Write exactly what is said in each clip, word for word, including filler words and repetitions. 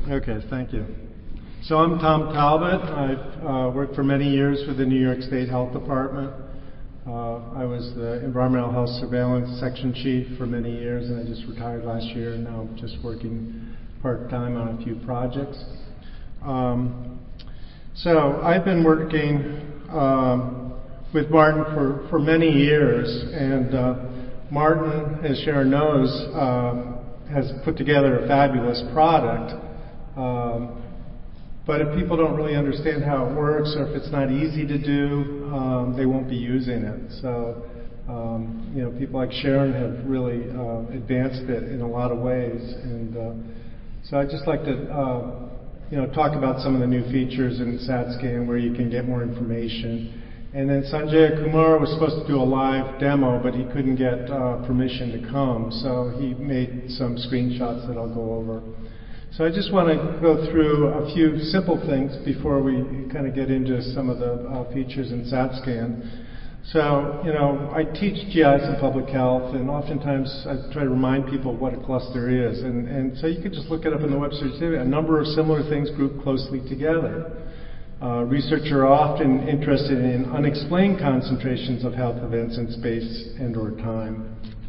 Okay, thank you. So I'm Tom Talbot. I've uh, worked for many years for the New York State Health Department. Uh, I was the Environmental Health Surveillance Section Chief for many years, and I just retired last year, and now I'm just working part-time on a few projects. Um, so I've been working um, with Martin for, for many years, and uh, Martin, as Sharon knows, uh, has put together a fabulous product. Um, but if people don't really understand how it works, or if it's not easy to do, um, they won't be using it. So, um, you know, people like Sharon have really uh, advanced it in a lot of ways. And uh, so I'd just like to, uh, you know, talk about some of the new features in SATScan where you can get more information. And then Sanjay Kumar was supposed to do a live demo, but he couldn't get uh, permission to come, so he made some screenshots that I'll go over. So I just want to go through a few simple things before we kind of get into some of the uh, features in SATScan. So, you know, I teach G I S and public health, and oftentimes I try to remind people what a cluster is. And, and so you can just look it up in the Webster Dictionary. A number of similar things grouped closely together. Uh, researchers are often interested in unexplained concentrations of health events in space and or time.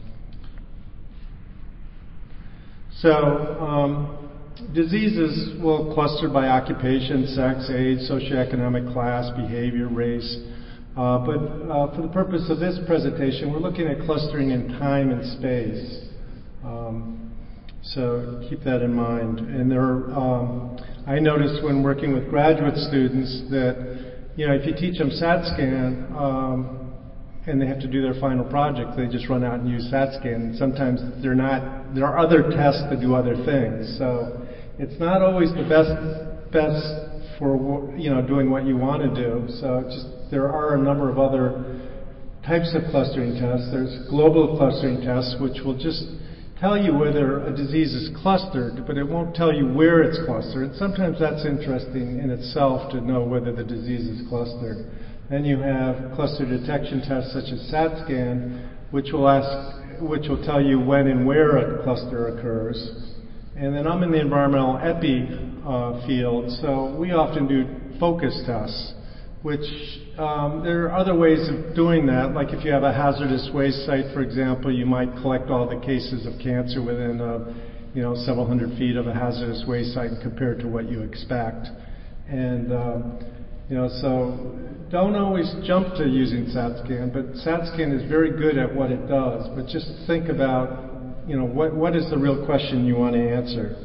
So, um, diseases will cluster by occupation, sex, age, socioeconomic class, behavior, race. Uh, but uh, for the purpose of this presentation, we're looking at clustering in time and space. Um, so keep that in mind. And there are, um, I noticed when working with graduate students that, you know, if you teach them SATScan um, and they have to do their final project, they just run out and use SATScan. And sometimes they're not, there are other tests that do other things. So it's not always the best, best for, you know, doing what you want to do. So just, there are a number of other types of clustering tests. There's global clustering tests, which will just tell you whether a disease is clustered, but it won't tell you where it's clustered. And sometimes that's interesting in itself to know whether the disease is clustered. Then you have cluster detection tests such as SATScan, which will ask, which will tell you when and where a cluster occurs. And then I'm in the environmental epi uh, field, so we often do focus tests, which um, there are other ways of doing that. Like if you have a hazardous waste site, for example, you might collect all the cases of cancer within, uh, you know, several hundred feet of a hazardous waste site and compare it to what you expect. And um, you know, so don't always jump to using SATScan, but SATScan is very good at what it does. But just think about, you know, what what is the real question you want to answer.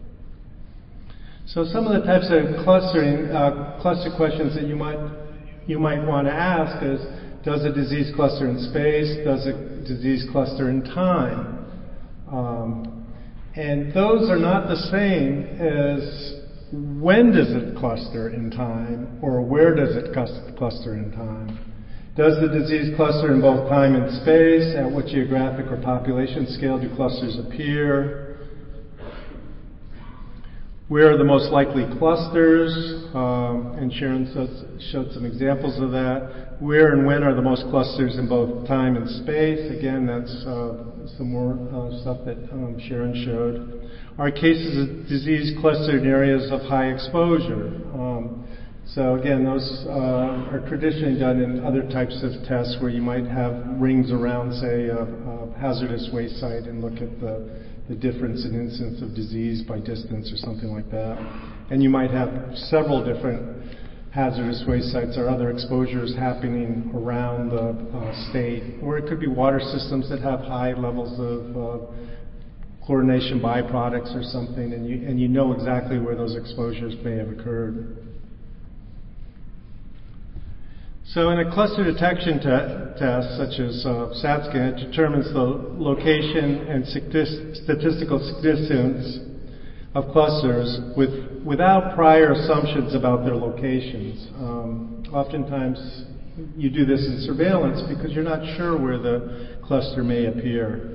So some of the types of clustering, uh, cluster questions that you might you might want to ask is, does a disease cluster in space? Does a disease cluster in time? Um, and those are not the same as when does it cluster in time, or where does it cluster in time? Does the disease cluster in both time and space? At what geographic or population scale do clusters appear? Where are the most likely clusters? Um, and Sharon showed some examples of that. Where and when are the most clusters in both time and space? Again, that's uh, some more uh, stuff that um, Sharon showed. Are cases of disease clustered in areas of high exposure? Um, so again, those uh, are traditionally done in other types of tests where you might have rings around, say, a, a hazardous waste site and look at the the difference in incidence of disease by distance or something like that. And you might have several different hazardous waste sites or other exposures happening around the uh, state. Or it could be water systems that have high levels of uh, chlorination byproducts or something, and you, and you know exactly where those exposures may have occurred. So in a cluster detection te- test, such as uh, SATScan, it determines the location and statistical significance of clusters with, without prior assumptions about their locations. Um, oftentimes you do this in surveillance because you're not sure where the cluster may appear.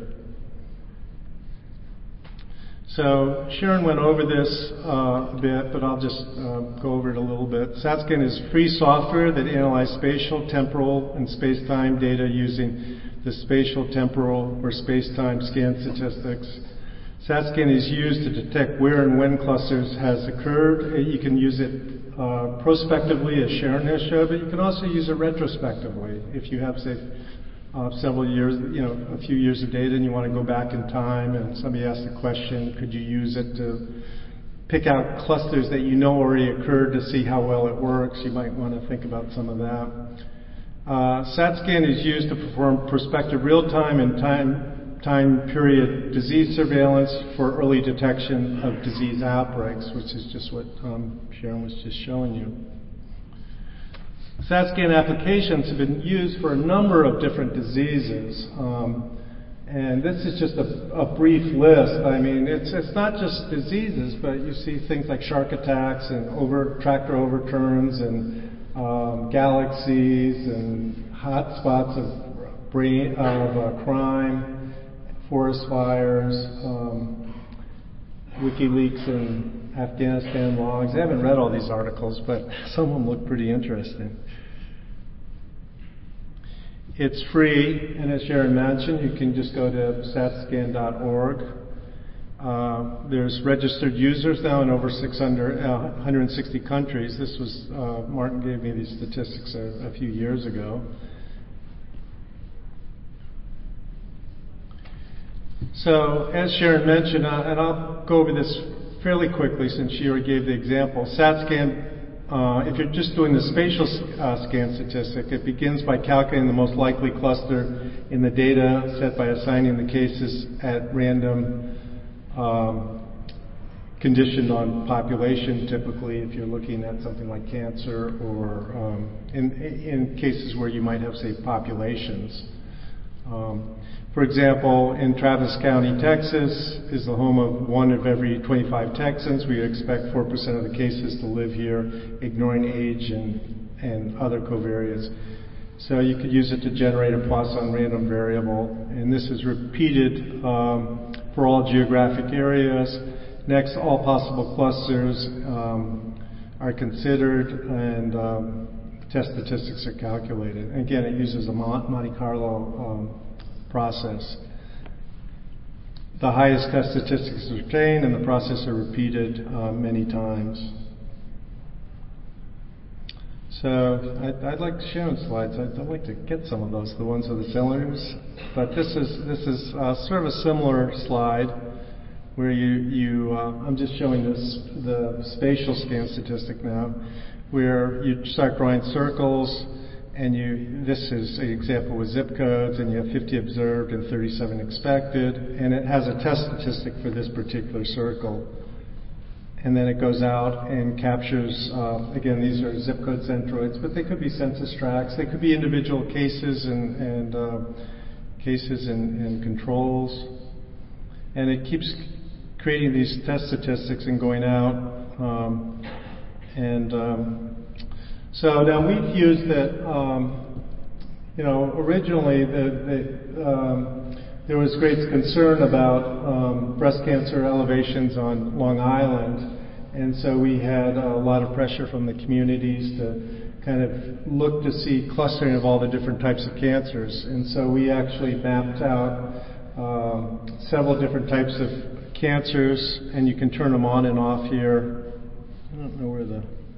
So Sharon went over this uh, a bit, but I'll just uh, go over it a little bit. SATScan is free software that analyzes spatial, temporal, and space-time data using the spatial, temporal, or space-time scan statistics. SAT-scan is used to detect where and when clusters has occurred. You can use it uh, prospectively, as Sharon has showed, but you can also use it retrospectively. If you have, say, uh, several years, you know, a few years of data and you want to go back in time and somebody asks a question, could you use it to pick out clusters that you know already occurred to see how well it works? You might want to think about some of that. Uh, SAT-scan is used to perform prospective real-time and time time period disease surveillance for early detection of disease outbreaks, which is just what um, Sharon was just showing you. SAT-scan applications have been used for a number of different diseases. Um, and this is just a, a brief list. I mean, it's, it's not just diseases, but you see things like shark attacks and over, tractor overturns and um, galaxies and hot spots of, brain, of uh, crime, forest fires, um, WikiLeaks and Afghanistan logs. I haven't read all these articles, but some of them look pretty interesting. It's free, and as Sharon mentioned, you can just go to sat scan dot org. Uh, there's registered users now in over six hundred, uh, one hundred sixty countries. This was, uh, Martin gave me these statistics a, a few years ago. So, as Sharon mentioned, uh, and I'll go over this fairly quickly since she already gave the example, SAT-scan, uh, if you're just doing the spatial uh, scan statistic, it begins by calculating the most likely cluster in the data set by assigning the cases at random, um, conditioned on population, typically, if you're looking at something like cancer or um, in, in cases where you might have, say, populations. Um, For example, in Travis County, Texas, is the home of one of every twenty-five Texans. We expect four percent of the cases to live here, ignoring age and, and other covariates. So you could use it to generate a Poisson random variable, and this is repeated um, for all geographic areas. Next, all possible clusters um, are considered, and um, test statistics are calculated. And again, it uses a Monte Carlo um, process. The highest test statistics are obtained, and the process are repeated uh, many times. So I'd, I'd like to share on slides. I'd, I'd like to get some of those, the ones with the cylinders. But this is this is uh, sort of a similar slide where you you uh, I'm just showing this the spatial scan statistic now, where you start drawing circles. And you, this is an example with zip codes, and you have fifty observed and thirty-seven expected, and it has a test statistic for this particular circle. And then it goes out and captures, uh, again, these are zip code centroids, but they could be census tracts, they could be individual cases and, and uh, cases and, and controls. And it keeps creating these test statistics and going out. Um, and um, So now we've used it, um, you know, originally the, the, um, there was great concern about um, breast cancer elevations on Long Island, and so we had a lot of pressure from the communities to kind of look to see clustering of all the different types of cancers. And so we actually mapped out um, several different types of cancers, and you can turn them on and off here. I don't know where the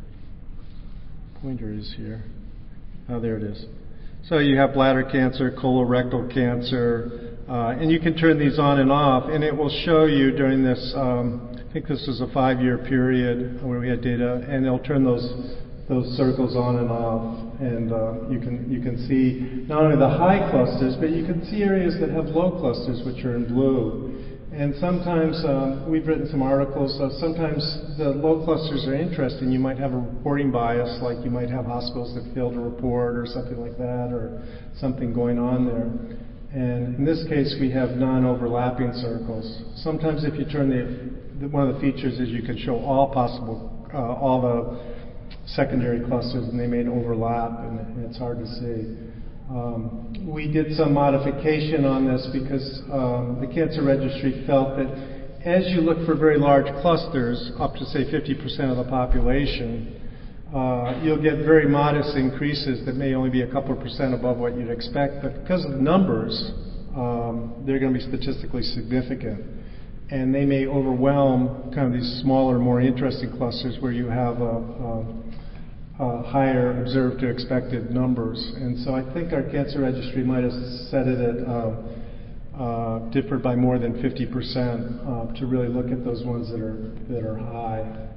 pointer is here. Oh, there it is. So you have bladder cancer, colorectal cancer, uh, and you can turn these on and off, and it will show you during this, um, I think this was a five-year period where we had data, and it'll turn those those circles on and off, and uh, you can you can see not only the high clusters, but you can see areas that have low clusters, which are in blue. And sometimes, um, we've written some articles, so sometimes the low clusters are interesting. You might have a reporting bias, like you might have hospitals that fail to report or something like that, or something going on there. And in this case, we have non-overlapping circles. Sometimes if you turn the, the one of the features is you can show all possible, uh, all the secondary clusters, and they may overlap, and, and it's hard to see. Um, we did some modification on this because um, the Cancer Registry felt that as you look for very large clusters, up to say fifty percent of the population, uh, you'll get very modest increases that may only be a couple of percent above what you'd expect, but because of the numbers, um, they're going to be statistically significant. and they may overwhelm kind of these smaller, more interesting clusters where you have a, a, a higher observed to expected numbers. And so I think our cancer registry might have set it at uh, uh, differed by more than fifty percent uh, to really look at those ones that are that are high.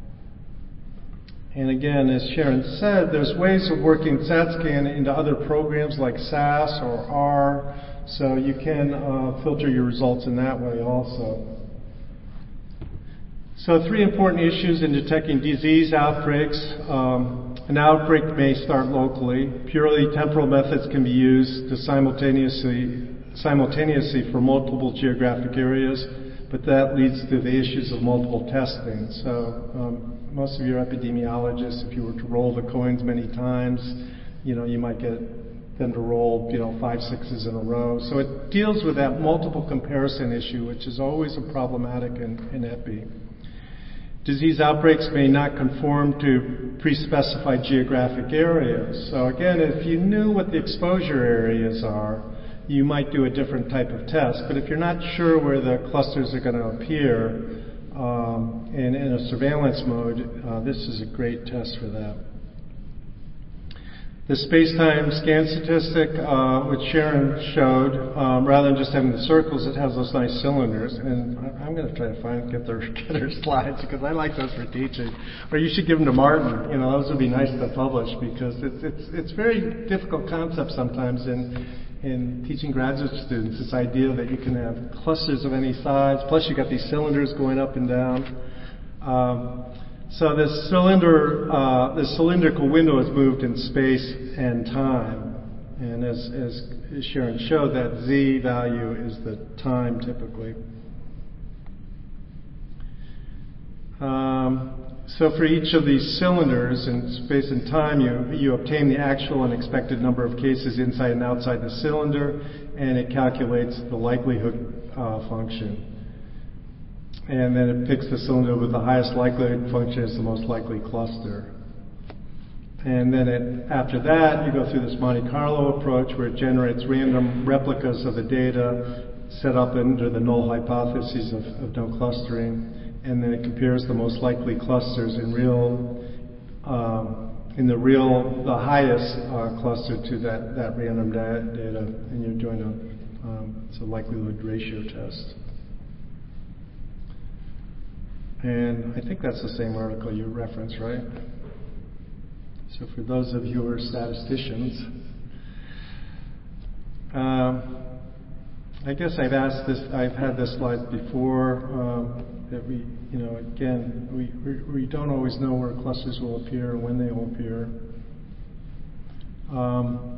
And again, as Sharon said, there's ways of working SATscan into other programs like S A S or R, so you can uh, filter your results in that way also. So three important issues in detecting disease outbreaks. Um, an outbreak may start locally. Purely temporal methods can be used to simultaneously, simultaneously for multiple geographic areas, but that leads to the issues of multiple testing. So um, most of your epidemiologists, if you were to roll the coins many times, you know, you might get them to roll, you know, five sixes in a row. So it deals with that multiple comparison issue, which is always a problematic in, in epi. Disease outbreaks may not conform to pre-specified geographic areas. So again, if you knew what the exposure areas are, you might do a different type of test. But if you're not sure where the clusters are going to appear, um, in, in a surveillance mode, uh, this is a great test for that. The space-time scan statistic, uh, which Sharon showed, um, rather than just having the circles, it has those nice cylinders. And I'm going to try to find get their get her slides because I like those for teaching. Or you should give them to Martin. You know, those would be nice to publish because it's it's it's very difficult concept sometimes in in teaching graduate students. This idea that you can have clusters of any size, plus you got these cylinders going up and down. Um, So this cylinder, uh, this cylindrical window is moved in space and time, and as, as Sharon showed, that z value is the time typically. Um, so for each of these cylinders in space and time, you you obtain the actual and expected number of cases inside and outside the cylinder, and it calculates the likelihood uh, function. And then it picks the cylinder with the highest likelihood function as the most likely cluster. And then it, after that, you go through this Monte Carlo approach where it generates random replicas of the data set up under the null hypotheses of, of no clustering. And then it compares the most likely clusters in real, um, in the real, the highest uh, cluster to that, that random da- data. And you're doing a, um, it's a likelihood ratio test. And I think that's the same article you referenced, right? So for those of you who are statisticians, um, I guess I've asked this, I've had this slide before, um, that we, you know, again, we, we, we don't always know where clusters will appear and when they will appear. Um,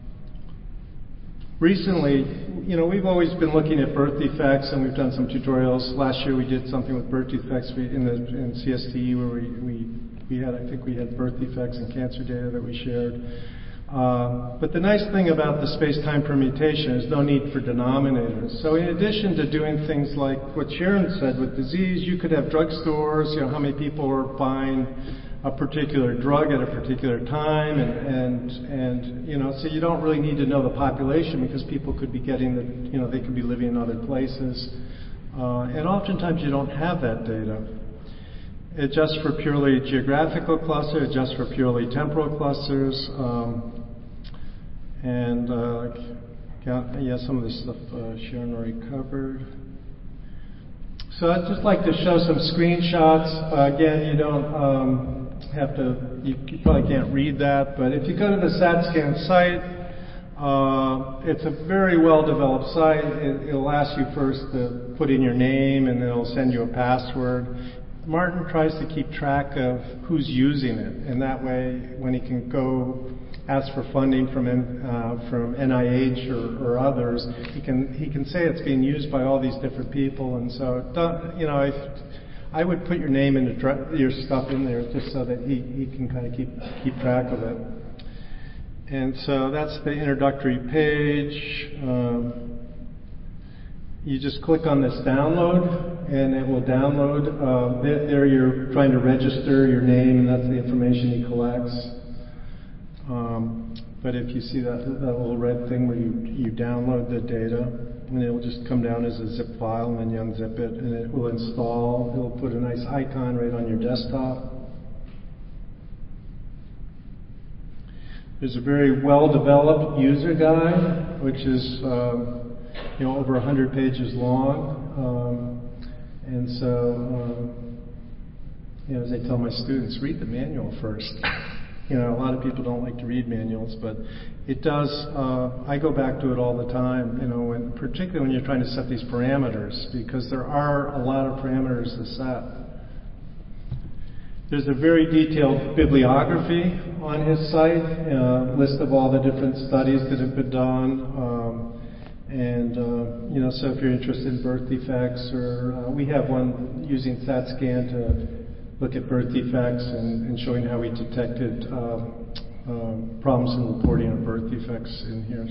Recently, you know, we've always been looking at birth defects, and we've done some tutorials. Last year, we did something with birth defects in the in C S T E, where we we we had, I think, we had birth defects and cancer data that we shared. Uh, but the nice thing about the space-time permutation is no need for denominators. So, in addition to doing things like what Sharon said with disease, you could have drugstores. You know, how many people are buying a particular drug at a particular time, and, and and you know, so you don't really need to know the population because people could be getting the, you know, they could be living in other places, uh, and oftentimes you don't have that data. Adjust for purely geographical cluster, adjust for purely temporal clusters, um, and uh, yeah, some of this stuff uh, Sharon already covered. So I'd just like to show some screenshots. Uh, again, you don't um, have to, you, you probably can't read that, but if you go to the SATscan site, uh, it's a very well-developed site. It, it'll ask you first to put in your name, and then it'll send you a password. Martin tries to keep track of who's using it, and that way, when he can go ask for funding from uh, from N I H or, or others, he can he can say it's being used by all these different people, and so don't, you know, if, I would put your name and your stuff in there just so that he, he can kind of keep keep track of it. And so that's the introductory page. Um, you just click on this download, and it will download. Uh, there you're trying to register your name, and that's the information he collects. Um, but if you see that, that little red thing where you, you download the data, and it will just come down as a zip file, and then you unzip it, and it will install. It will put a nice icon right on your desktop. There's a very well-developed user guide, which is um, you know over one hundred pages long, um, and so um, you know as I tell my students, read the manual first. You know, a lot of people don't like to read manuals, but it does. Uh, I go back to it all the time. You know, when, particularly when you're trying to set these parameters, because there are a lot of parameters to set. There's a very detailed bibliography on his site, a list of all the different studies that have been done, um, and uh, you know, so if you're interested in birth defects, or uh, we have one using StatScan to look at birth defects and, and showing how we detected um, um, problems in reporting of birth defects in here.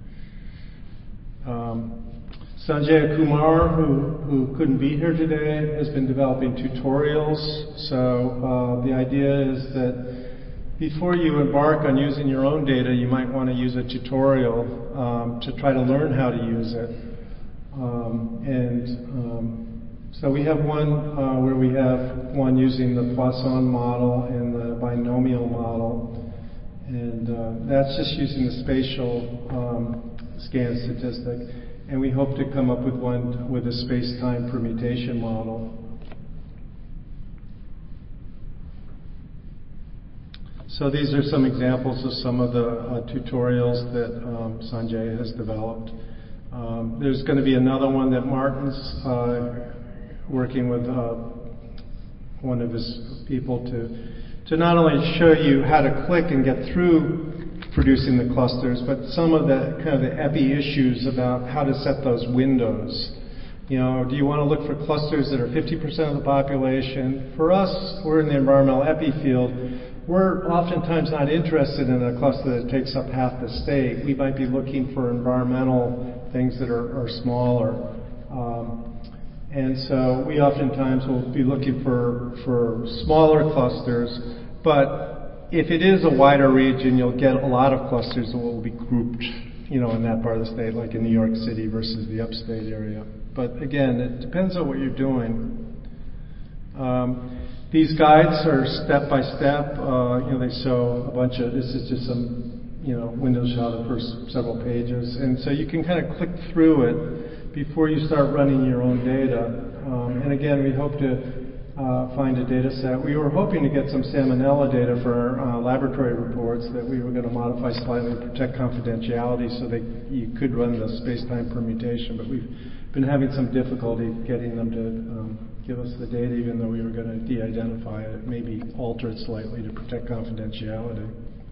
Um, Sanjay Kumar, who, who couldn't be here today, has been developing tutorials. So uh, the idea is that before you embark on using your own data, you might want to use a tutorial um, to try to learn how to use it. Um, and um, So we have one uh, where we have one using the Poisson model and the binomial model, and uh, that's just using the spatial um, scan statistic, and we hope to come up with one with a space-time permutation model. So these are some examples of some of the uh, tutorials that um, Sanjay has developed. Um, there's going to be another one that Martin's uh, working with uh, one of his people to to not only show you how to click and get through producing the clusters, but some of the kind of the epi issues about how to set those windows. You know, do you want to look for clusters that are fifty percent of the population? For us, we're in the environmental epi field. We're oftentimes not interested in a cluster that takes up half the state. We might be looking for environmental things that are, are smaller. Um, And so we oftentimes will be looking for, for smaller clusters, but if it is a wider region, you'll get a lot of clusters that will be grouped, you know, in that part of the state, like in New York City versus the upstate area. But again, it depends on what you're doing. Um, these guides are step by step. Uh, you know, they show a bunch of, this is just some, you know, window shot of the first several pages. And so you can kind of click through it before you start running your own data. Um, and again, we hope to uh, find a data set. We were hoping to get some salmonella data for our uh, laboratory reports that we were going to modify slightly to protect confidentiality so that you could run the space-time permutation, but we've been having some difficulty getting them to um, give us the data, even though we were going to de-identify it, maybe alter it slightly to protect confidentiality.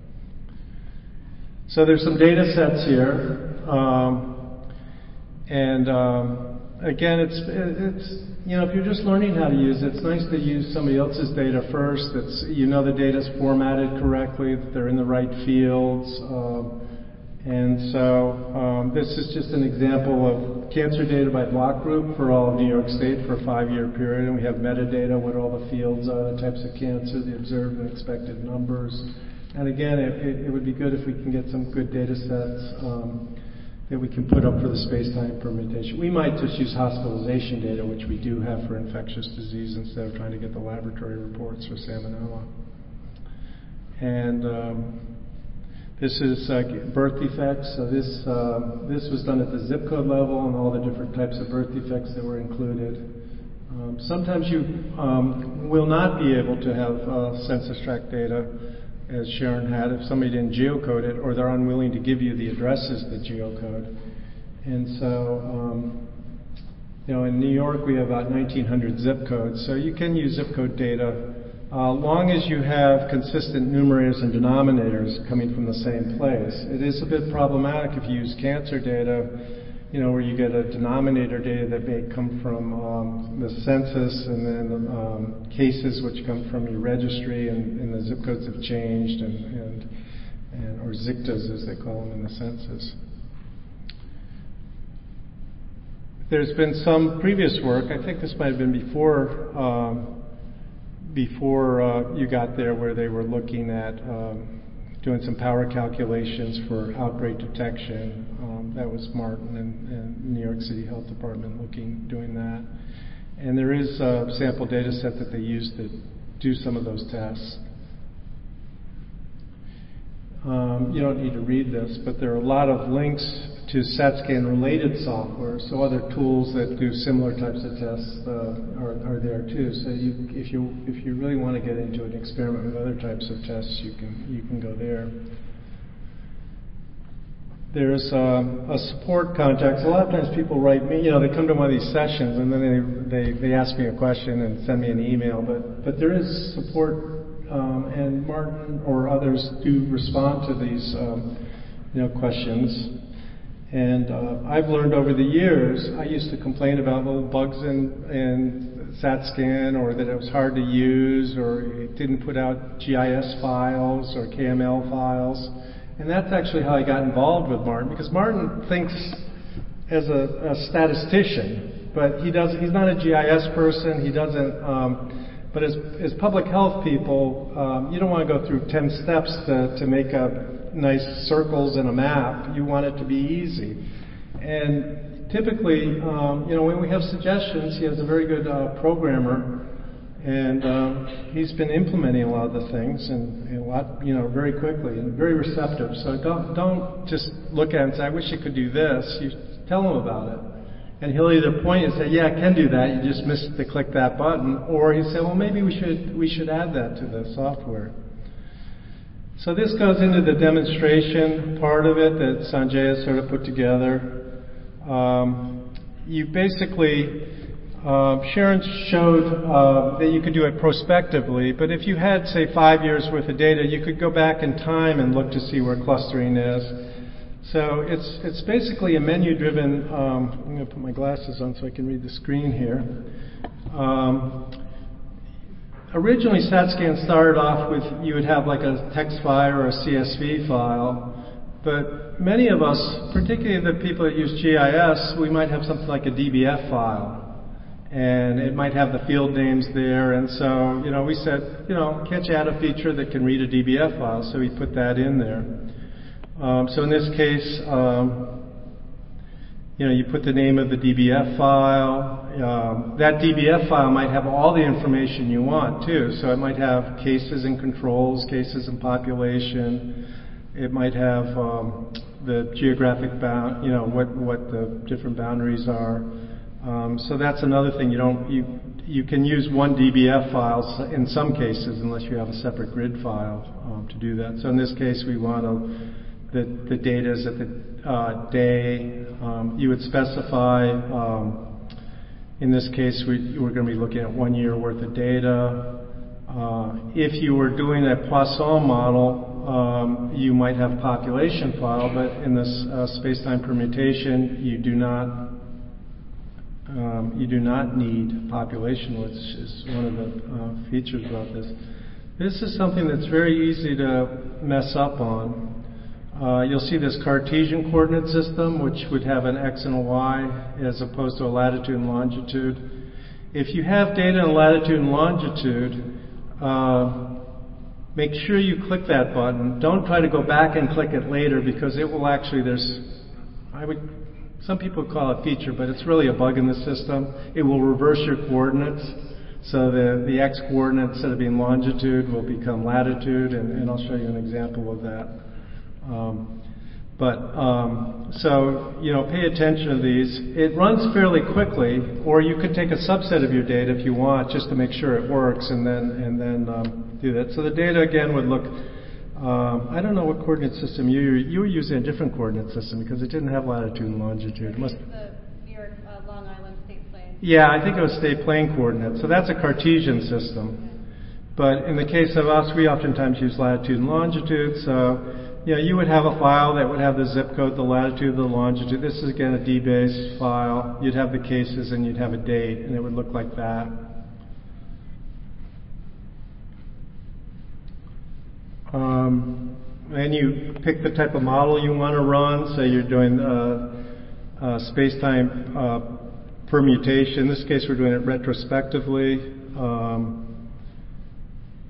So there's some data sets here. Um, And um, again, it's it's you know if you're just learning how to use it, it's nice to use somebody else's data first. That's you know the data's formatted correctly, that they're in the right fields, um, and so um, this is just an example of cancer data by block group for all of New York State for a five-year period, and we have metadata, what all the fields are, the types of cancer, the observed and expected numbers, and again, it, it, it would be good if we can get some good data sets. Um, that we can put up for the space-time permutation. We might just use hospitalization data, which we do have for infectious disease, instead of trying to get the laboratory reports for salmonella. And um, this is uh, birth defects. So this uh, this was done at the zip code level and all the different types of birth defects that were included. Um, sometimes you um, will not be able to have uh, census tract data, as Sharon had, if somebody didn't geocode it, or they're unwilling to give you the addresses that geocode. And so, um, you know, in New York we have about nineteen hundred zip codes, so you can use zip code data, uh, long as you have consistent numerators and denominators coming from the same place. It is a bit problematic if you use cancer data, you know, where you get a denominator data that may come from um, the census, and then um, cases which come from your registry, and, and the zip codes have changed, and, and, and or ZICTAs as they call them in the census. There's been some previous work, I think this might have been before um, before uh, you got there, where they were looking at um, doing some power calculations for outbreak detection. Um, that was Martin and, and New York City Health Department looking, doing that. And there is a sample data set that they use to do some of those tests. Um, you don't need to read this, but there are a lot of links to SATSCAN related software, so other tools that do similar types of tests uh, are, are there too. So you, if you if you really want to get into an experiment with other types of tests, you can you can go there. There's um, a support contact. So a lot of times people write me, you know, they come to one of these sessions and then they, they, they ask me a question and send me an email. But, but there is support, um, and Martin or others do respond to these um, you know, questions. And uh, I've learned over the years, I used to complain about little bugs in, in SATSCAN, or that it was hard to use, or it didn't put out G I S files or K M L files. And that's actually how I got involved with Martin, because Martin thinks as a, a statistician, but he does, he's not a G I S person, he doesn't, um, but as, as public health people, um, you don't want to go through ten steps to, to make a nice circles in a map. You want it to be easy. And typically, um, you know, when we have suggestions, he has a very good uh, programmer, and um, he's been implementing a lot of the things, and, and a lot, you know, very quickly and very receptive. So don't don't just look at it and say, I wish you could do this. You tell him about it. And he'll either point and say, yeah, I can do that, you just missed to click that button, or he'll say, well, maybe we should we should add that to the software. So this goes into the demonstration part of it that Sanjay has sort of put together. Um, you basically, uh, Sharon showed uh, that you could do it prospectively, but if you had, say, five years worth of data, you could go back in time and look to see where clustering is. So it's it's basically a menu-driven, um, I'm going to put my glasses on so I can read the screen here. Um, Originally, SATSCAN started off with, you would have like a text file or a C S V file, but many of us, particularly the people that use G I S, we might have something like a D B F file, and it might have the field names there, and so, you know, we said, you know, can't you add a feature that can read a D B F file, so we put that in there. Um, so in this case, um, you know, you put the name of the D B F file. Um, that D B F file might have all the information you want too. So it might have cases and controls, cases and population. It might have um, the geographic bound, you know, what what the different boundaries are. Um, so that's another thing. You don't you you can use one D B F file in some cases unless you have a separate grid file um, to do that. So in this case, we want to the the data is at the uh, day. Um, you would specify, um, in this case, we, we're going to be looking at one year worth of data. Uh, if you were doing a Poisson model, um, you might have population file, but in this uh, space-time permutation, you do not um, you do not need population, which is one of the uh, features about this. This is something that's very easy to mess up on. Uh, you'll see this Cartesian coordinate system, which would have an x and a y as opposed to a latitude and longitude. If you have data in latitude and longitude, uh, make sure you click that button. Don't try to go back and click it later, because it will actually, there's, I would, some people call it a feature, but it's really a bug in the system. It will reverse your coordinates. So the, the x coordinate, instead of being longitude, will become latitude, and, and I'll show you an example of that. Um, but, um, so, you know, pay attention to these. It runs fairly quickly, or you could take a subset of your data if you want, just to make sure it works, and then, and then um, do that. So the data, again, would look, um, I don't know what coordinate system you you were using a different coordinate system, because it didn't have latitude and longitude. It must, the New York, uh, Long Island State Plane. Yeah, I think it was state plane coordinates. So that's a Cartesian system. But in the case of us, we oftentimes use latitude and longitude, so yeah, you would have a file that would have the zip code, the latitude, the longitude. This is, again, a D base file. You'd have the cases, and you'd have a date, and it would look like that. Um, and you pick the type of model you want to run. So you're doing uh, uh, space-time uh, permutation. In this case, we're doing it retrospectively. Um,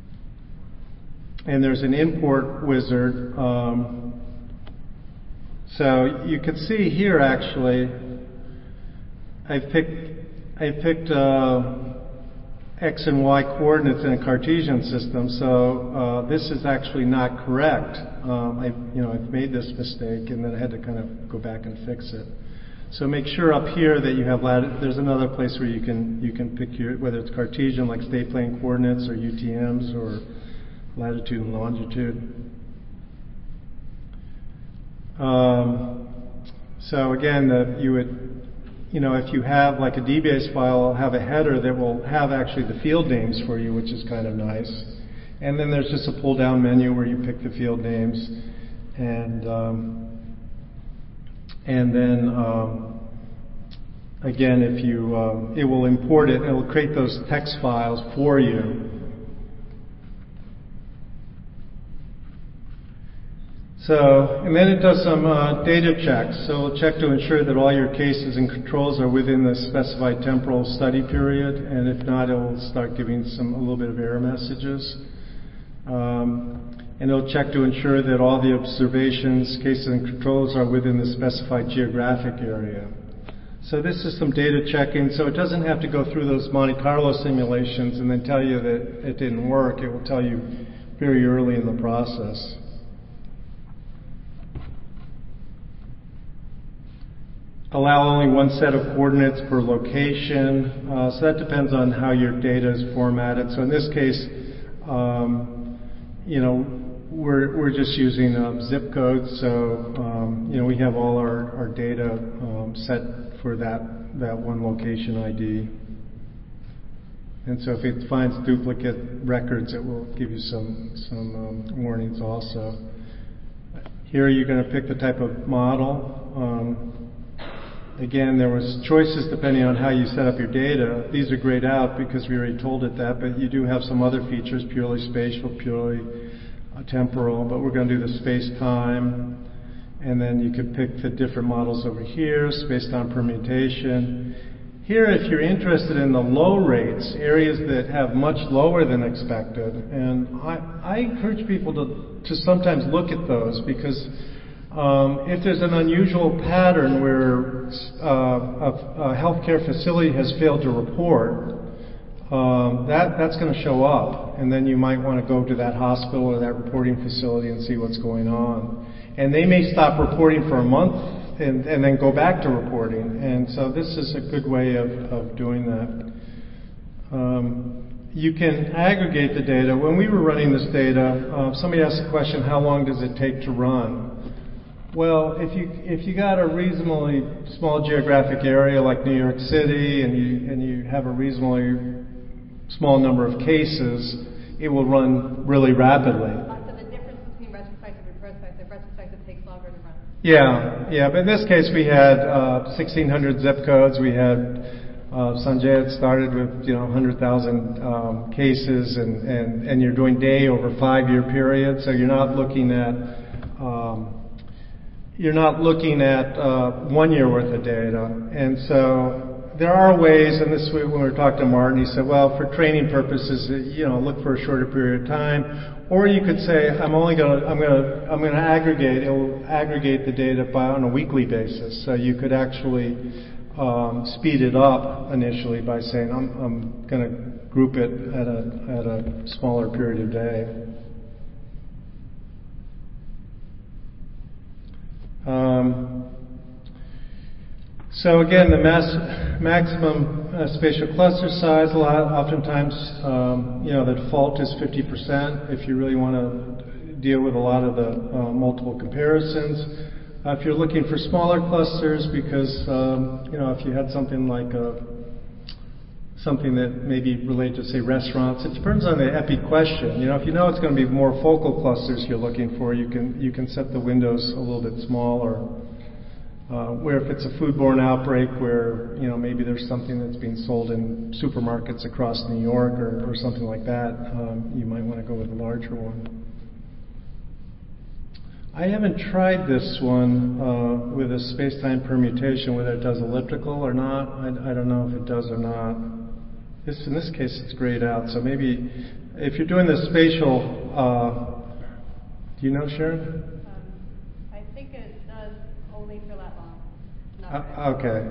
And there's an import wizard. Um, So you can see here actually, I picked, I picked uh, X and Y coordinates in a Cartesian system, so uh, this is actually not correct. Um, I, you know, I've made this mistake, and then I had to kind of go back and fix it. So make sure up here that you have lat- there's another place where you can you can pick your, whether it's Cartesian like state plane coordinates or U T Ms or latitude and longitude. Um, so again, the, you would, you know, if you have like a D base file, have a header that will have actually the field names for you, which is kind of nice. And then there's just a pull down menu where you pick the field names, and um, and then um, again, if you um, it will import it, it will create those text files for you. So, and then it does some uh, data checks. So it'll check to ensure that all your cases and controls are within the specified temporal study period, and if not, it will start giving some a little bit of error messages. Um, and it'll check to ensure that all the observations, cases, and controls are within the specified geographic area. So this is some data checking. So it doesn't have to go through those Monte Carlo simulations and then tell you that it didn't work. It will tell you very early in the process. Allow only one set of coordinates per location. Uh, so that depends on how your data is formatted. So in this case, um, you know, we're we're just using um, zip codes. So um, you know, we have all our our data um, set for that that one location I D. And so if it finds duplicate records, it will give you some some um, warnings also. Here you're going to pick the type of model. Um, Again, there was choices depending on how you set up your data. These are grayed out because we already told it that, but you do have some other features, purely spatial, purely uh, temporal, but we're going to do the space-time. And then you could pick the different models over here, space-time permutation. Here, if you're interested in the low rates, areas that have much lower than expected, and I, I encourage people to, to sometimes look at those because Um, if there's an unusual pattern where uh, a, a healthcare facility has failed to report, um, that, that's going to show up, and then you might want to go to that hospital or that reporting facility and see what's going on. And they may stop reporting for a month and, and then go back to reporting, and so this is a good way of, of doing that. Um, You can aggregate the data. When we were running this data, uh, somebody asked the question, how long does it take to run? Well, if you if you got a reasonably small geographic area like New York City, and you and you have a reasonably small number of cases, it will run really rapidly. Uh, so the difference between retrospective and prospective, retrospective takes longer to run. Yeah, yeah. But in this case, we had uh, sixteen hundred zip codes. We had uh, Sanjay had started with you know one hundred thousand um, cases, and, and and you're doing day over five year period, so you're not looking at um, You're not looking at uh, one year worth of data. And so there are ways, and this week when we were talking to Martin, he said, well, for training purposes, you know, look for a shorter period of time. Or you could say, I'm only going to, I'm going to, I'm going to aggregate, it will aggregate the data by, on a weekly basis. So you could actually um, speed it up initially by saying, I'm, I'm going to group it at a, at a smaller period of day. Um, so again, the mass, maximum uh, spatial cluster size, a lot, oftentimes, um, you know, the default is fifty percent if you really want to deal with a lot of the uh, multiple comparisons. Uh, if you're looking for smaller clusters, because, um, you know, if you had something like a, something that may be related to, say, restaurants, it depends on the epi question. You know, if you know it's going to be more focal clusters you're looking for, you can you can set the windows a little bit smaller. Uh, where if it's a foodborne outbreak, where you know maybe there's something that's being sold in supermarkets across New York or, or something like that, um, you might want to go with a larger one. I haven't tried this one uh, with a space-time permutation, whether it does elliptical or not. I, I don't know if it does or not. This, in this case, it's grayed out. So maybe if you're doing the spatial, uh, do you know, Sharon? Um, I think it does Uh, okay.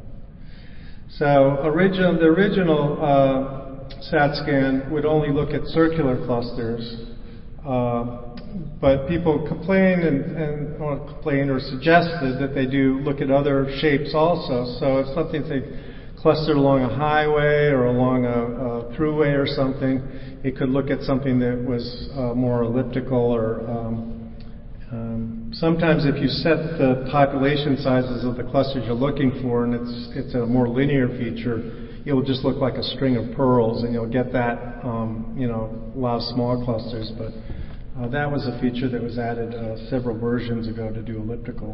So original, the original uh, SAT scan would only look at circular clusters, uh, but people complained and, and or complained or suggested that they do look at other shapes also. So if something's a cluster along a highway or along a, a thruway or something, it could look at something that was uh, more elliptical or um, Um, sometimes if you set the population sizes of the clusters you're looking for and it's it's a more linear feature, it will just look like a string of pearls and you'll get that, um, you know, a lot of small clusters. But uh, that was a feature that was added uh, several versions ago to do elliptical.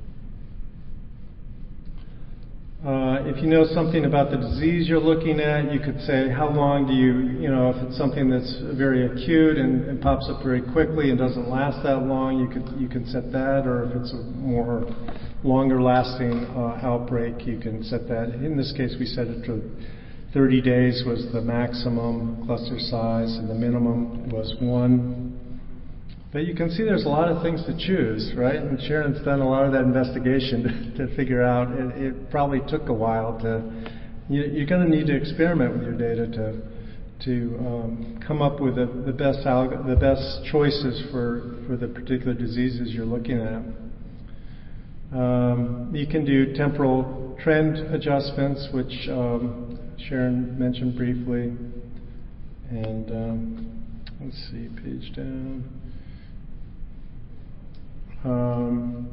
Uh, if you know something about the disease you're looking at, you could say how long do you, you know, if it's something that's very acute and, and pops up very quickly and doesn't last that long, you could you can set that. Or if it's a more longer lasting uh, outbreak, you can set that. In this case, we set it to thirty days was the maximum cluster size, and the minimum was one. But you can see there's a lot of things to choose, right? And Sharon's done a lot of that investigation to, to figure out. It, it probably took a while to. You, you're going to need to experiment with your data to to um, come up with the, the best alg- the best choices for, for the particular diseases you're looking at. Um, you can do temporal trend adjustments, which um, Sharon mentioned briefly. And um, let's see, page down. Um,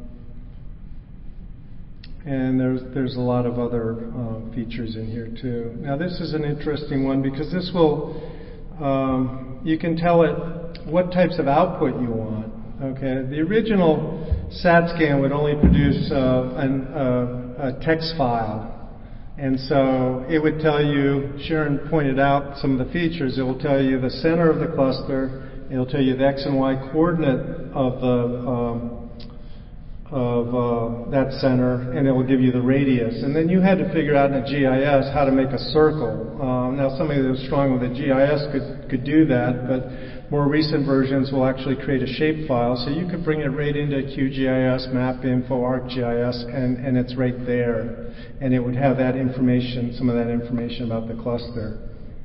and there's there's a lot of other uh, features in here too. Now this is an interesting one because this will um, you can tell it what types of output you want. Okay, the original SAT scan would only produce uh, an, uh, a text file, and so it would tell you. Sharon pointed out some of the features. It will tell you the center of the cluster. It'll tell you the x and y coordinate of the um, of uh, that center, and it will give you the radius. And then you had to figure out in a G I S how to make a circle. Um, now, somebody that was strong with a G I S could could do that, but more recent versions will actually create a shape file, so you could bring it right into Q G I S, MapInfo, ArcGIS, and and it's right there, and it would have that information, some of that information about the cluster.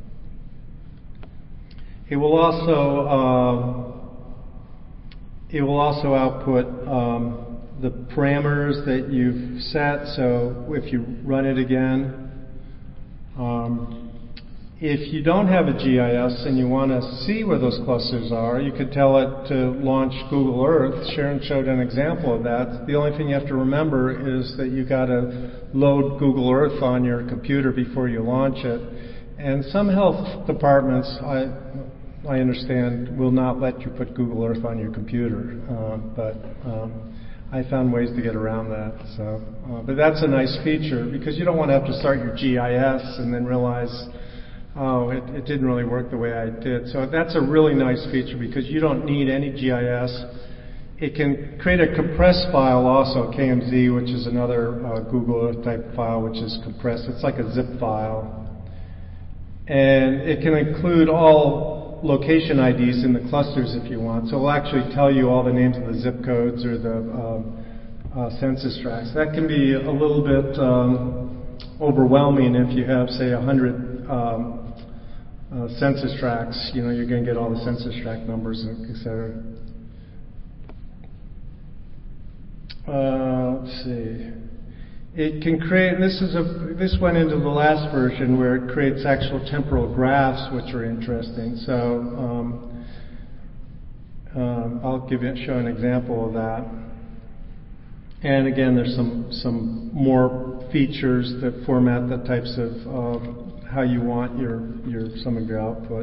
It will also um, it will also output um, the parameters that you've set. So if you run it again, um, if you don't have a G I S and you want to see where those clusters are, you could tell it to launch Google Earth. Sharon showed an example of that. The only thing you have to remember is that you got to load Google Earth on your computer before you launch it. And some health departments, I I understand, will not let you put Google Earth on your computer, uh, but um, I found ways to get around that. So, uh, but that's a nice feature because you don't want to have to start your G I S and then realize, oh, it, it didn't really work the way I did. So that's a really nice feature because you don't need any G I S. It can create a compressed file also, K M Z, which is another uh, Google Earth type file, which is compressed. It's like a zip file, and it can include all location I Ds in the clusters if you want. So it'll actually tell you all the names of the zip codes or the um, uh, census tracts. That can be a little bit um, overwhelming if you have, say, one hundred um, uh, census tracts. You know, you're going to get all the census tract numbers, et cetera. Uh, let's see. It can create, and this is a, this went into the last version where it creates actual temporal graphs, which are interesting. So um, um, I'll give you, show an example of that. And again, there's some some more features that format the types of uh, how you want your your some of your output.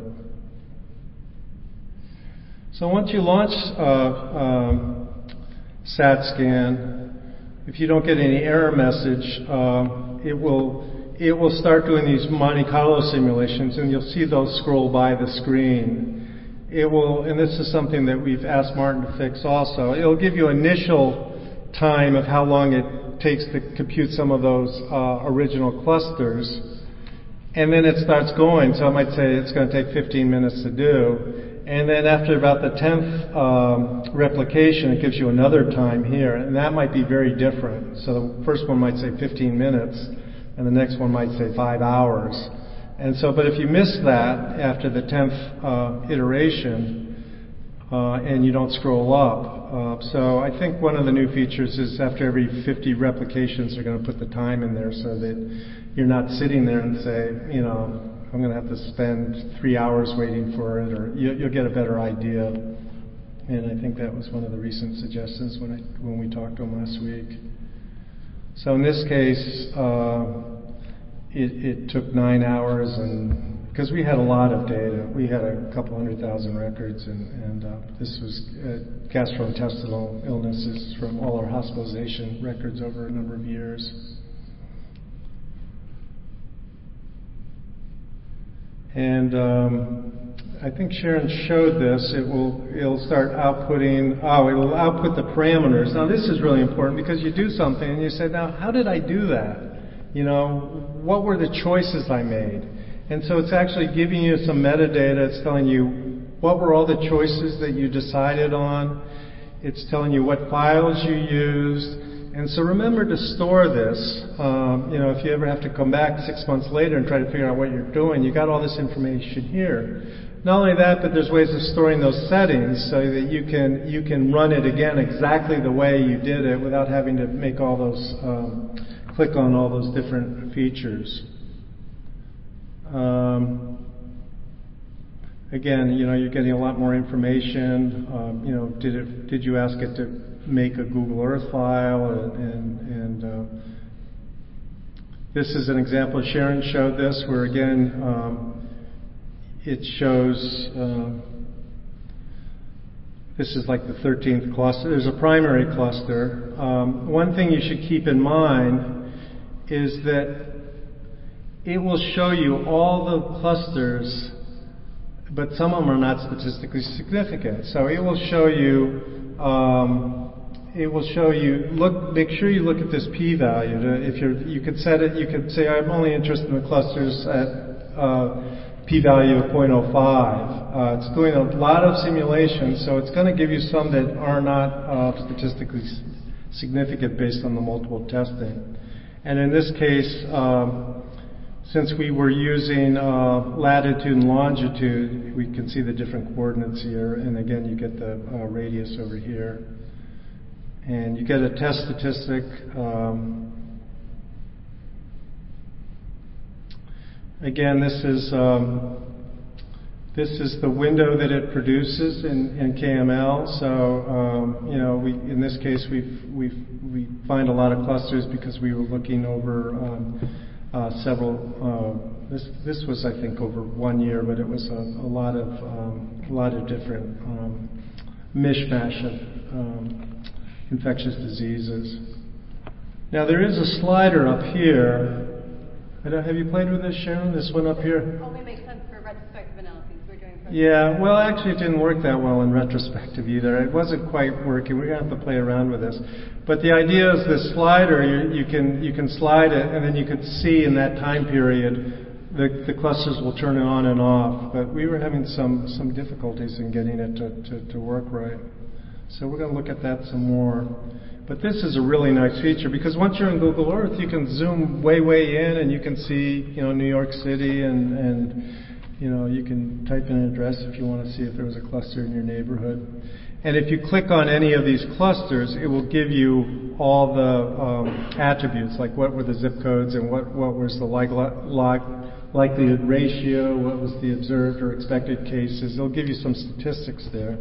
So once you launch uh, um, SAT scan, if you don't get any error message, uh, it will it will start doing these Monte Carlo simulations, and you'll see those scroll by the screen. It will, and this is something that we've asked Martin to fix also. It'll give you initial time of how long it takes to compute some of those uh, original clusters, and then it starts going. So I might say it's going to take fifteen minutes to do, And then after about the tenth um, replication, it gives you another time here, and that might be very different. So the first one might say fifteen minutes, and the next one might say five hours. And so, but if you miss that after the tenth uh, iteration, uh, and you don't scroll up, uh, so I think one of the new features is after every fifty replications, they're going to put the time in there so that you're not sitting there and say, you know, I'm going to have to spend three hours waiting for it, or you, you'll get a better idea. And I think that was one of the recent suggestions when I, when we talked to them last week. So in this case, uh, it, it took nine hours, and because we had a lot of data, we had a couple hundred thousand records, and, and uh, this was uh, gastrointestinal illnesses from all our hospitalization records over a number of years. And um, I think Sharon showed this. It will it'll start outputting. Oh, it will output the parameters. Now this is really important because you do something and you say, now how did I do that? You know, what were the choices I made? And so it's actually giving you some metadata. It's telling you what were all the choices that you decided on. It's telling you what files you used. And so remember to store this. Um, you know, if you ever have to come back six months later and try to figure out what you're doing, you got all this information here. Not only that, but there's ways of storing those settings so that you can you can run it again exactly the way you did it without having to make all those um, click on all those different features. Um, again, you know, you're getting a lot more information. Um, you know, did it did you ask it to make a Google Earth file, and, and, and uh, this is an example. Sharon showed this, where again um, it shows uh, this is like the thirteenth cluster. There's a primary cluster. Um, one thing you should keep in mind is that it will show you all the clusters, but some of them are not statistically significant. So it will show you um, it will show you, look, make sure you look at this p-value. To, if you're, you could set it, you could say, I'm only interested in the clusters at uh, p-value of zero point zero five. Uh, it's doing a lot of simulations, so it's going to give you some that are not uh, statistically significant based on the multiple testing. And in this case, um, since we were using uh, latitude and longitude, we can see the different coordinates here, and again, you get the uh, radius over here. And you get a test statistic. Um, again, this is um, this is the window that it produces in, in K M L. So um, you know, we in this case we we we find a lot of clusters because we were looking over um, uh, several. Uh, this this was I think over one year, but it was a, a lot of um, a lot of different um, mishmash of Um, infectious diseases. Now there is a slider up here. I don't, have you played with this, Sharon? This one up here? Only makes sense for retrospective analyses. We're doing. Yeah, well, actually, it didn't work that well in retrospective either. It wasn't quite working. We're gonna have to play around with this. But the idea is this slider. You, you can you can slide it, and then you could see in that time period the the clusters will turn it on and off. But we were having some some difficulties in getting it to to, to work right. So we're going to look at that some more. But this is a really nice feature because once you're in Google Earth, you can zoom way, way in, and you can see, you know, New York City, and, and you know, you can type in an address if you want to see if there was a cluster in your neighborhood. And if you click on any of these clusters, it will give you all the um, attributes, like what were the zip codes and what, what was the like, like, likelihood ratio, what was the observed or expected cases. It'll give you some statistics there.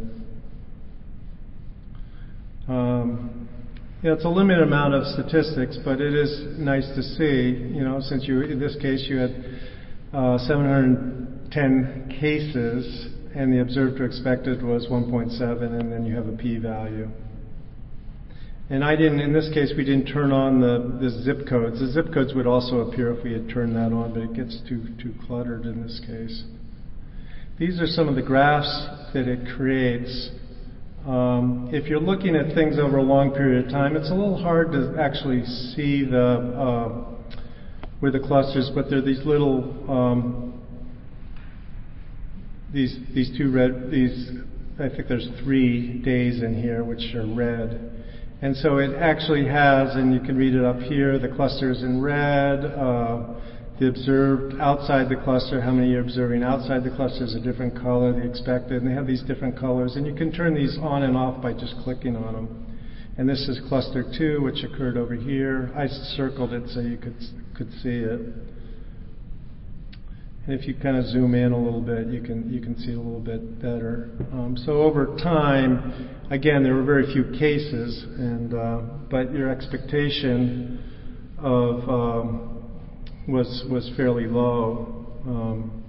Um, you know, it's a limited amount of statistics, but it is nice to see, you know, since you, in this case, you had uh, seven hundred ten cases, and the observed or expected was one point seven, and then you have a p-value. And I didn't, in this case, we didn't turn on the, the zip codes. The zip codes would also appear if we had turned that on, but it gets too, too cluttered in this case. These are some of the graphs that it creates. Um, if you're looking at things over a long period of time, it's a little hard to actually see the uh, where the clusters, but there are these little um, these these two red these I think there's three days in here which are red. And so it actually has, and you can read it up here, the clusters in red, uh, the observed outside the cluster, how many you're observing outside the cluster is a different color, the expected, and they have these different colors. And you can turn these on and off by just clicking on them. And this is cluster two, which occurred over here. I circled it so you could could see it. And if you kind of zoom in a little bit, you can you can see it a little bit better. Um, so over time, again, there were very few cases, and uh, but your expectation of um, was was fairly low. Um,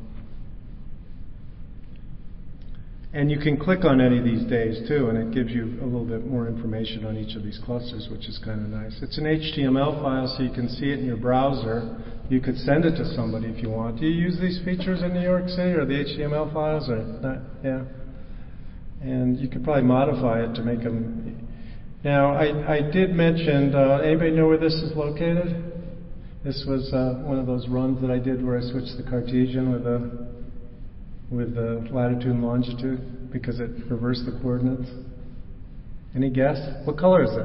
and you can click on any of these days too, and it gives you a little bit more information on each of these clusters, which is kind of nice. It's an H T M L file, so you can see it in your browser. You could send it to somebody if you want. Do you use these features in New York City, or the H T M L files, or not? Yeah. And you could probably modify it to make them. Now, I, I did mention. Uh, anybody know where this is located? This was uh, one of those runs that I did where I switched the Cartesian with a with the latitude and longitude because it reversed the coordinates. Any guess? What color is it?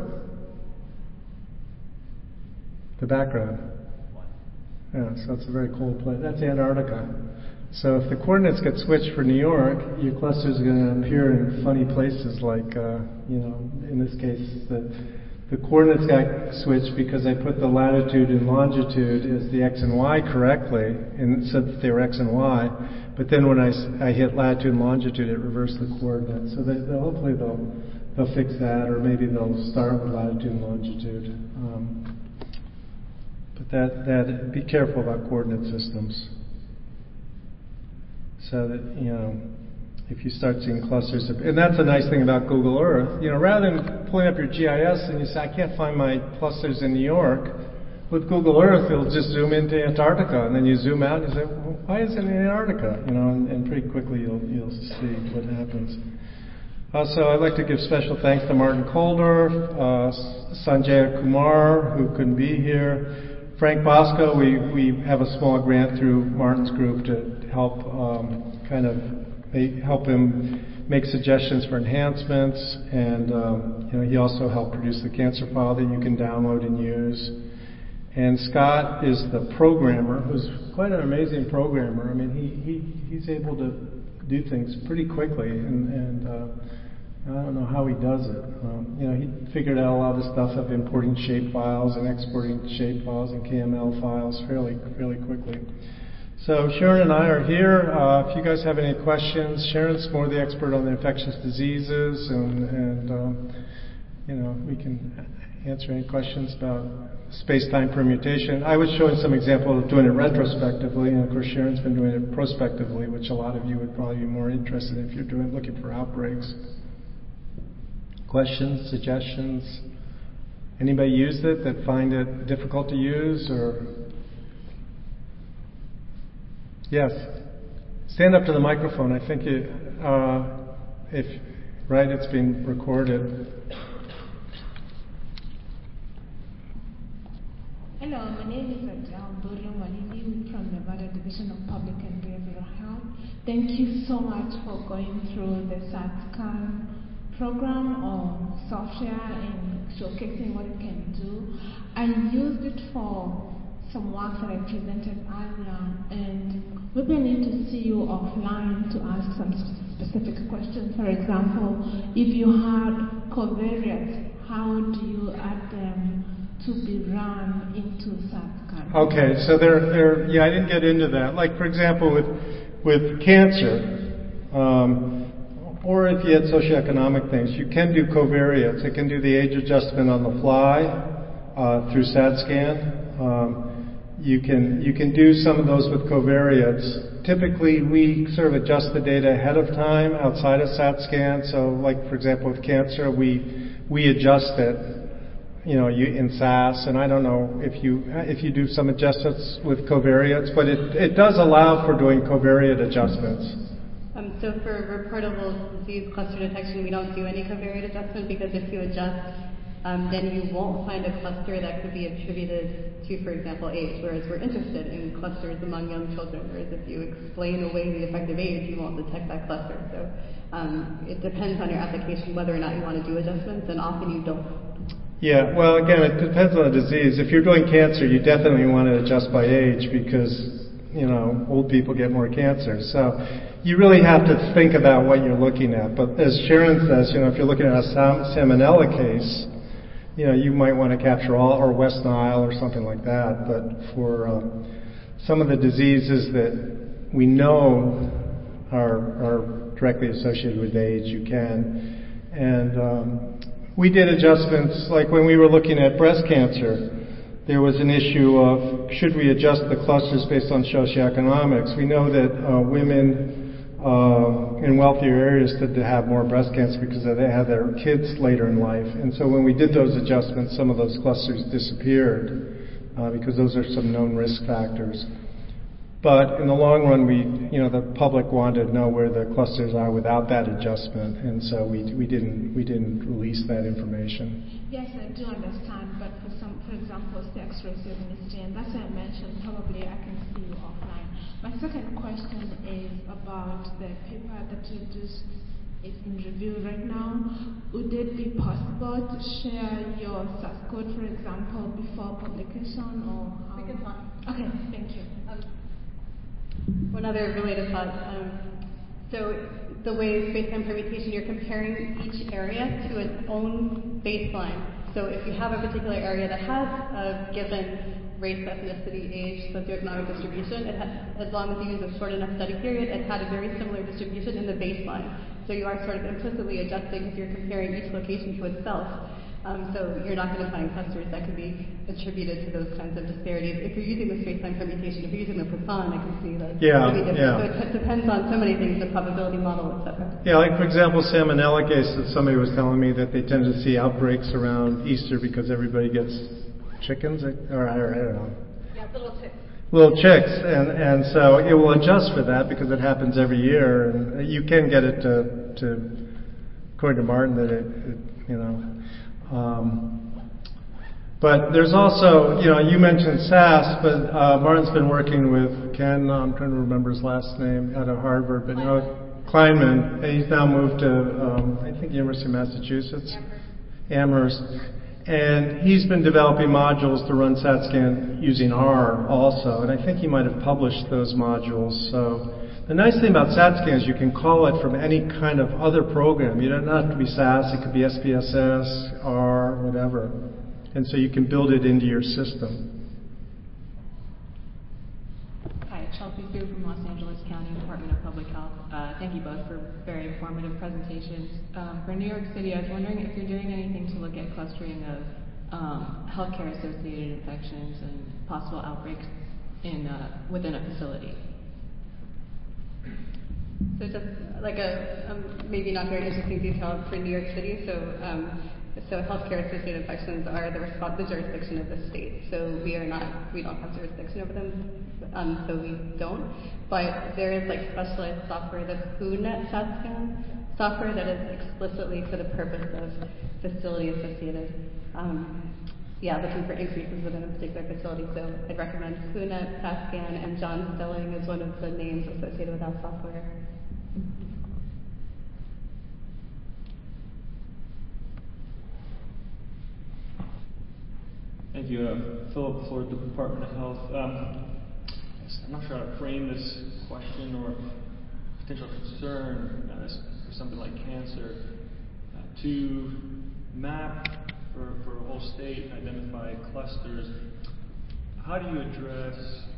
The background. Yeah, so it's a very cold place. That's Antarctica. So if the coordinates get switched for New York, your clusters are going to appear in funny places like, uh, you know, in this case, the, the coordinates got switched because I put the latitude and longitude as the x and y correctly and said that they were x and y. But then when I, I hit latitude and longitude, it reversed the coordinates. So they, they'll, hopefully they'll they'll fix that, or maybe they'll start with latitude and longitude. Um, but that that be careful about coordinate systems. So that, you know, if you start seeing clusters, of, and that's a nice thing about Google Earth. You know, rather than pulling up your G I S and you say, I can't find my clusters in New York. With Google Earth, it'll just zoom into Antarctica, and then you zoom out and you say, well, why is it in Antarctica? You know, and, and pretty quickly you'll you'll see what happens. Also, I'd like to give special thanks to Martin Koldorf, uh, Sanjay Kumar, who couldn't be here, Frank Bosco. We we have a small grant through Martin's group to help um, kind of make, help him make suggestions for enhancements, and um, you know, he also helped produce the cancer file that you can download and use. And Scott is the programmer, who's quite an amazing programmer. I mean, he, he he's able to do things pretty quickly, and, and uh, I don't know how he does it. Um, you know, he figured out a lot of the stuff of importing shape files and exporting shape files and K M L files fairly fairly quickly. So Sharon and I are here. Uh, if you guys have any questions, Sharon's more the expert on the infectious diseases, and, and um, you know, we can answer any questions about space-time permutation. I was showing some examples of doing it retrospectively, and of course Sharon's been doing it prospectively, which a lot of you would probably be more interested in if you're doing looking for outbreaks. Questions, suggestions? Anybody used it that find it difficult to use, or? Yes. Stand up to the microphone. I think you, uh, if right, it's being recorded. Hello, my name is Adele Dorio Malini from the Nevada Division of Public and Behavioral Health. Thank you so much for going through the SATSCAN program or software and showcasing what it can do. I used it for some work that I presented earlier, and maybe I need to see you offline to ask some specific questions. For example, if you had covariates, how do you add them to be run into SATSCAN? Okay, so there, there, yeah, I didn't get into that. Like, for example, with with cancer, um, or if you had socioeconomic things, you can do covariates. It can do the age adjustment on the fly uh, through SATSCAN. Um, you can you can do some of those with covariates. Typically, we sort of adjust the data ahead of time outside of SATSCAN. So, like for example, with cancer, we we adjust it. You know, you, in S A S, and I don't know if you if you do some adjustments with covariates, but it, it does allow for doing covariate adjustments. Um, so for reportable disease cluster detection, we don't do any covariate adjustment because if you adjust um, then you won't find a cluster that could be attributed to, for example, age, whereas we're interested in clusters among young children, whereas if you explain away the effect of age, you won't detect that cluster. So um, it depends on your application whether or not you want to do adjustments, and often you don't. Yeah, well, again, it depends on the disease. If you're doing cancer, you definitely want to adjust by age because, you know, old people get more cancer. So you really have to think about what you're looking at. But as Sharon says, you know, if you're looking at a salmonella case, you know, you might want to capture all, or West Nile or something like that. But for um, some of the diseases that we know are, are directly associated with age, you can. And um, we did adjustments, like when we were looking at breast cancer, there was an issue of should we adjust the clusters based on socioeconomics. We know that uh, women uh, in wealthier areas tend to have more breast cancer because they have their kids later in life. And so when we did those adjustments, some of those clusters disappeared uh, because those are some known risk factors. But in the long run, we, you know, the public wanted to know where the clusters are without that adjustment, and so we we didn't we didn't release that information. Yes, I do understand, but for some, for example, sex, race, ethnicity, and that's what I mentioned. Probably I can see you offline. My second question is about the paper that you just is in review right now. Would it be possible to share your source code, for example, before publication, or how? We can talk. Okay, thank you. Um, One other related thought. Um, so the way space-time permutation, you're comparing each area to its own baseline. So if you have a particular area that has a given race, ethnicity, age, socioeconomic distribution, it has, as long as you use a short enough study period, it had a very similar distribution in the baseline. So you are sort of implicitly adjusting if you're comparing each location to itself. Um, so you're not going to find clusters that could be attributed to those kinds of disparities. If you're using the space-time permutation, if you're using the Poisson, I can see that yeah, it's different. yeah. So it t- depends on so many things, the probability model, et cetera. Yeah, like for example, salmonella case that somebody was telling me that they tend to see outbreaks around Easter because everybody gets chickens, or, or I don't know. Yeah, little chicks. Little chicks, and, and so it will adjust for that because it happens every year, and you can get it to, to according to Martin, that it, it you know. Um, but there's also, you know, you mentioned S A S, but uh, Martin's been working with Ken, I'm trying to remember his last name, out of Harvard, but no, Kleinman, and he's now moved to, um, I think, University of Massachusetts, Amherst. And he's been developing modules to run SATScan using R also, and I think he might have published those modules. So the nice thing about SATScan is you can call it from any kind of other program. You don't have to be S A S, it could be S P S S, R, whatever. And so you can build it into your system. Hi, Chelsea Sue from Los Angeles County Department of Public Health. Uh, thank you both for very informative presentations. Um, for New York City, I was wondering if you're doing anything to look at clustering of um, healthcare-associated infections and possible outbreaks in uh, within a facility. So just like a um, maybe not very interesting detail for New York City. So um, so healthcare-associated infections are the response, the jurisdiction of the state. So we are not, we don't have jurisdiction over them. Um, so we don't. But there is like specialized software, the PooNet SATScan software, that is explicitly for the purpose of facility-associated. Um, yeah, looking for increases within a particular facility. So I'd recommend PooNet, SATScan, and John Stilling is one of the names associated with that software. Thank you. Uh, Philip Ford, the Department of Health. Um, I'm not sure how to frame this question or potential concern uh, for something like cancer. Uh, to map for, for a whole state, identify clusters, how do you address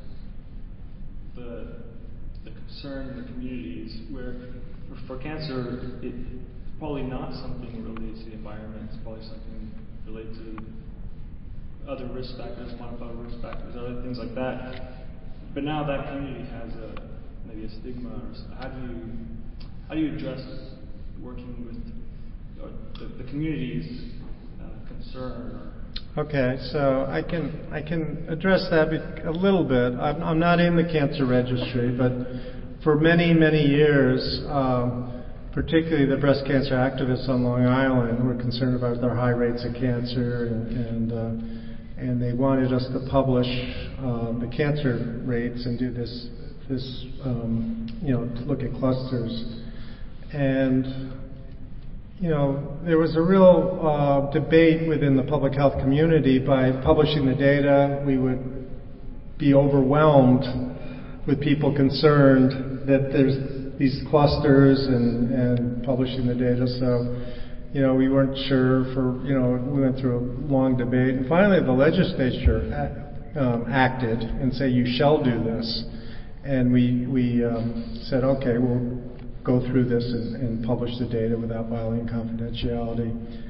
the, the concern in the communities where for, for cancer, it's probably not something related to the environment, it's probably something related to other risk factors, modified risk factors, other things like that. But now that community has a maybe a stigma. Or how do you how do you address working with or the, the community's uh, concern? Okay, so I can I can address that a little bit. I'm, I'm not in the cancer registry, but for many many years, um, particularly the breast cancer activists on Long Island, were concerned about their high rates of cancer, and and, uh, and they wanted us to publish um, the cancer rates and do this this um, you know to look at clusters. And you know there was a real uh, debate within the public health community. By publishing the data, we would be overwhelmed with people concerned that there's these clusters and, and publishing the data. So, you know, we weren't sure for, you know, we went through a long debate. And finally the legislature act, um, acted and said, you shall do this. And we, we um, said, okay, we'll go through this and, and publish the data without violating confidentiality.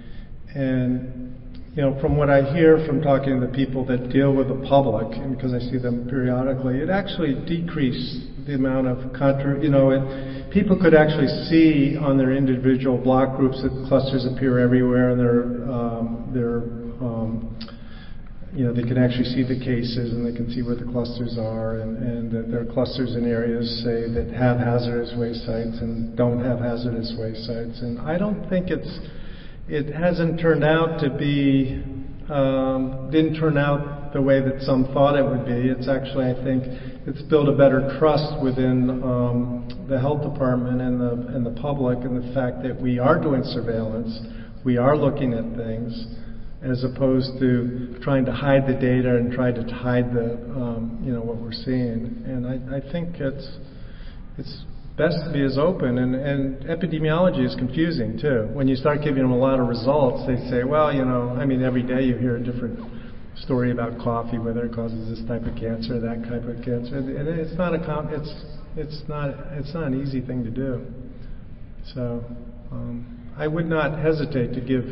And, you know, from what I hear from talking to the people that deal with the public, and because I see them periodically, it actually decreased the amount of contra, you know, it, people could actually see on their individual block groups that clusters appear everywhere, and they're, um, they're, um, you know, they can actually see the cases, and they can see where the clusters are, and, and that there are clusters in areas, say, that have hazardous waste sites and don't have hazardous waste sites. And I don't think it's, it hasn't turned out to be, um, didn't turn out the way that some thought it would be. It's actually, I think, it's built a better trust within um, the health department and the and the public, and the fact that we are doing surveillance, we are looking at things, as opposed to trying to hide the data and try to hide the um, you know what we're seeing. And I, I think it's it's best to be as open. And, and epidemiology is confusing too. When you start giving them a lot of results, they say, well, you know, I mean, every day you hear a different story about coffee, whether it causes this type of cancer, that type of cancer, and it's not a com- it's it's not it's not an easy thing to do. So um, I would not hesitate to give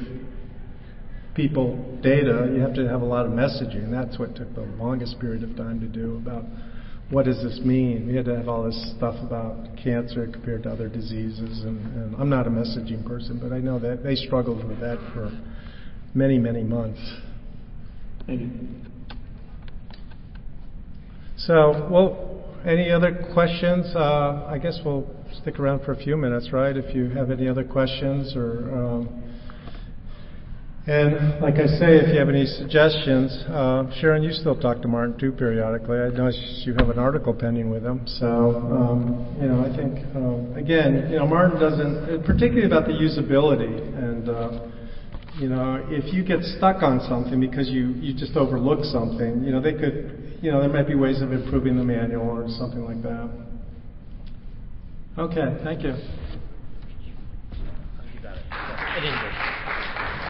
people data. You have to have a lot of messaging. That's what took the longest period of time to do, about what does this mean. We had to have all this stuff about cancer compared to other diseases, and, and I'm not a messaging person, but I know that they struggled with that for many, many months. Thank you. So, well, any other questions? Uh, I guess we'll stick around for a few minutes, right? If you have any other questions, or um, and like I say, if you have any suggestions, uh, Sharon, you still talk to Martin too periodically. I know you have an article pending with him. So, um, you know, I think um, again, you know, Martin doesn't, particularly about the usability and. Uh, You know, if you get stuck on something because you, you just overlook something, you know, they could, you know, there might be ways of improving the manual or something like that. Okay, thank you. You got it. I didn't